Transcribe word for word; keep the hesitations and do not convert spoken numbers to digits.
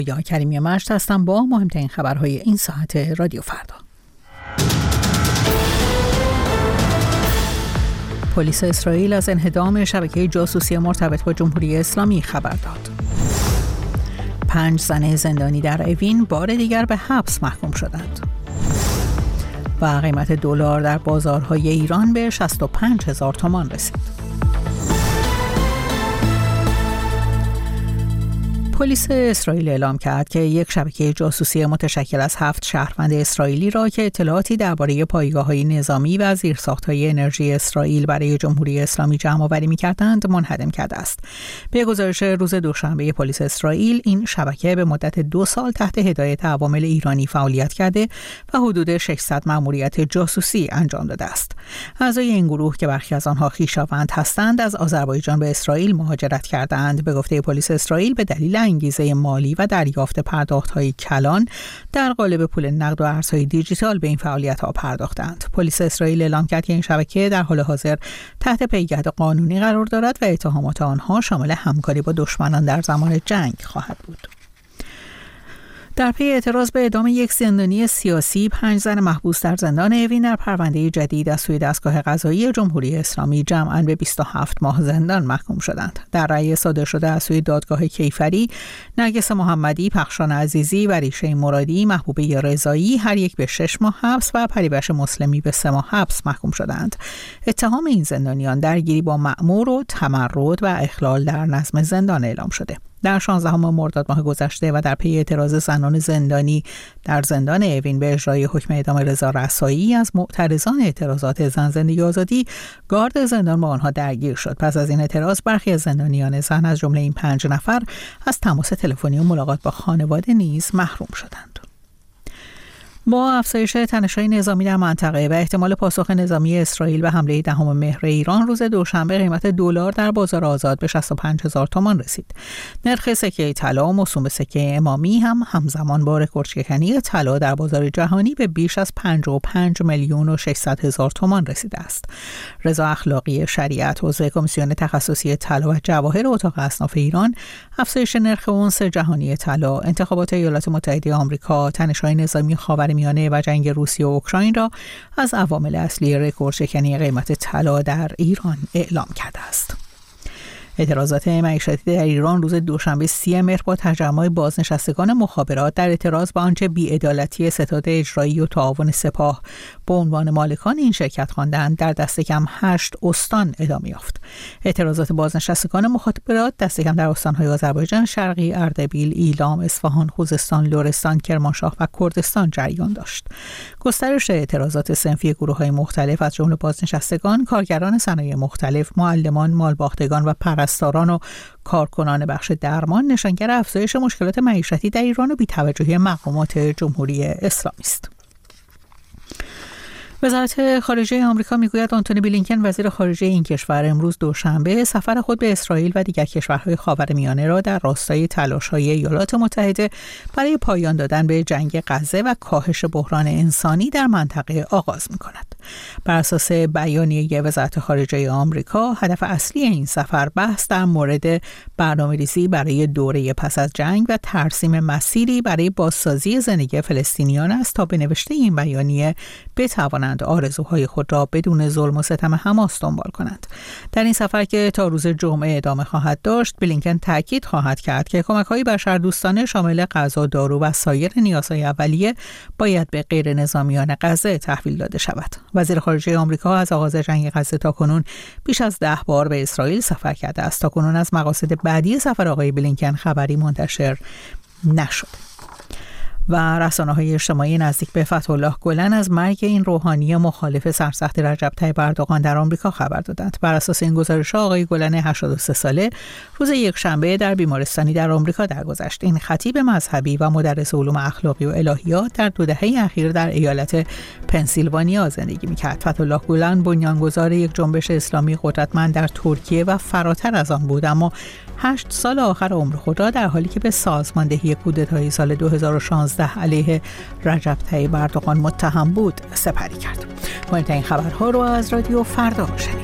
یا کریمی مجد هستم با مهمترین خبرهای این ساعت رادیو فردا. پلیس اسرائیل از انهدام شبکه جاسوسی مرتبط با جمهوری اسلامی خبر داد. پنج زن زندانی در اوین بار دیگر به حبس محکوم شدند. و قیمت دلار در بازارهای ایران به شصت و پنج هزار تومان رسید. پلیس اسرائیل اعلام کرد که یک شبکه جاسوسی متشکل از هفت شهروند اسرائیلی را که اطلاعاتی درباره پایگاه‌های نظامی و زیرساخت‌های انرژی اسرائیل برای جمهوری اسلامی جمع‌آوری می‌کردند منهدم کرده است. به گزارش روز دوشنبه پلیس اسرائیل، این شبکه به مدت دو سال تحت هدایت عوامل ایرانی فعالیت کرده و حدود ششصد مأموریت جاسوسی انجام داده است. اعضای این گروه که برخی از آنها خویشاوند هستند، از آذربایجان به اسرائیل مهاجرت کردند. به گفته پلیس اسرائیل، به دلیل انگیزه مالی و دریافت پرداخت‌های کلان در قالب پول نقد و ارزهای دیجیتال به این فعالیت‌ها پرداختند. پلیس اسرائیل اعلام کرد که این شبکه در حال حاضر تحت پیگرد قانونی قرار دارد و اتهامات آنها شامل همکاری با دشمنان در زمان جنگ خواهد بود. در پی اعتراض به اعدام یک زندانی سیاسی، پنج زن محبوس در زندان اوین در پرونده جدید از سوی دستگاه قضایی جمهوری اسلامی جمعاً به بیست و هفت ماه زندان محکوم شدند. در رأی صادر شده از سوی دادگاه کیفری، نرگس محمدی، پخشان عزیزی و ریشه مرادی، محبوبه رضایی هر یک به شش ماه حبس و پریوش مسلمی به سه ماه حبس محکوم شدند. اتهام این زندانیان درگیری با مأمور و تمرد و اخلال در نظم زندان اعلام شده. در شانزدهم مرداد ماه گذشته و در پی اعتراض زنان زندانی در زندان اوین به اجرای حکم اعدام رضا رسایی از معترضان اعتراضات زن زندگی آزادی، گارد زندان با آنها درگیر شد. پس از این اعتراض، برخی از زندانیان زن از جمله این پنج نفر از تماس تلفنی و ملاقات با خانواده نیز محروم شدند. با افزایش تنش‌های نظامی در منطقه و احتمال پاسخ نظامی اسرائیل به حمله دهم مهر ایران، روز دوشنبه قیمت دلار در بازار آزاد به شصت و پنج هزار تومان رسید. نرخ سکه طلا موسوم به سکه امامی هم همزمان با رکوردشکنی طلا در بازار جهانی به بیش از پنجاه و پنج میلیون و ششصد هزار تومان رسیده است. رضا اخلاقی شریعت، عضو کمیسیون تخصصی طلا و جواهر اتاق اصناف ایران، افزایش نرخ اونس جهانی طلا، انتخابات ایالات متحده آمریکا، تنش‌های نظامی خاورمیانه و جنگ روسیه و اوکراین را از عوامل اصلی رکوردشکنی قیمت طلا در ایران اعلام کرده است. اعتراضات معیشتی در ایران روز دوشنبه سی مهر با تجمع بازنشستگان مخابرات در اعتراض به آنچه بی‌عدالتی ستاد اجرایی و تعاون سپاه به عنوان مالکان این شرکت خواندند، در دست کم هشت استان ادامه یافت. اعتراضات بازنشستگان مخابرات دست کم در استان‌های آذربایجان شرقی، اردبیل، ایلام، اصفهان، خوزستان، لرستان، کرمانشاه و کردستان جریان داشت. گسترش اعتراضات صنفی گروه‌های مختلف از جمله بازنشستگان، کارگران صنایع مختلف، معلمان، مالباختگان و پرستاران و کارکنان بخش درمان نشانگر افزایش مشکلات معیشتی در ایران و بی‌توجهی مقامات جمهوری اسلامی است. وزارت خارجه آمریکا میگوید آنتونی بلینکن، وزیر خارجه این کشور، امروز دوشنبه سفر خود به اسرائیل و دیگر کشورهای خاورمیانه را در راستای تلاش‌های ایالات متحده برای پایان دادن به جنگ غزه و کاهش بحران انسانی در منطقه آغاز می‌کند. بر اساس بیانیه وزارت خارجه آمریکا، هدف اصلی این سفر بحث در مورد برنامه‌ریزی برای دوره پس از جنگ و ترسیم مسیری برای بازسازی زندگی فلسطینیان است تا به نوشته این بیانیه بتوانند آرزوهای خود را بدون ظلم و ستم حماس دنبال کنند. در این سفر که تا روز جمعه ادامه خواهد داشت، بلینکن تاکید خواهد کرد که کمک‌های بشردوستانه شامل غذا، دارو و سایر نیازهای اولیه باید به غیر نظامیان غزه تحویل داده شود. وزیر خارجه آمریکا از آغاز جنگ غزه تاکنون بیش از ده بار به اسرائیل سفر کرده است. تاکنون از مقاصد بعدی سفر آقای بلینکن خبری منتشر نشد. و رسانه‌های اجتماعی نزدیک به فتح‌الله گلن از مرگ این روحانی مخالف سرسخت رجب طیب اردوغان در آمریکا خبر دادند. بر اساس این گزارش‌ها، آقای گلن هشتاد و سه ساله روز یکشنبه در بیمارستانی در آمریکا درگذشت. این خطیب مذهبی و مدرس علوم اخلاقی و الهیات در دو دهه اخیر در ایالت پنسیلوانیا زندگی می‌کرد. فتح‌الله گلن بنیانگذار یک جنبش اسلامی قدرتمند در ترکیه و فراتر از آن بود، اما هشت سال آخر عمر خود را در حالی که به سازماندهی کودتای سال دو هزار و شانزده علیه رجب طیب اردوغان متهم بود سپری کرد. مهمترین خبرها رو از رادیو فردا شنید.